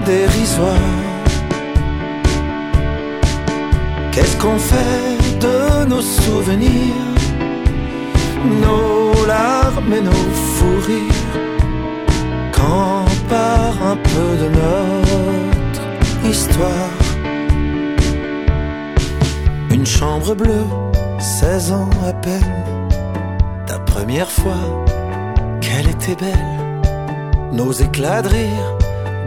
dérisoire. Qu'est-ce qu'on fait de nos souvenirs, nos larmes et nos fous rires, quand part un peu de notre histoire? Une chambre bleue, 16 ans à peine, ta première fois, qu'elle était belle. Nos éclats de rire,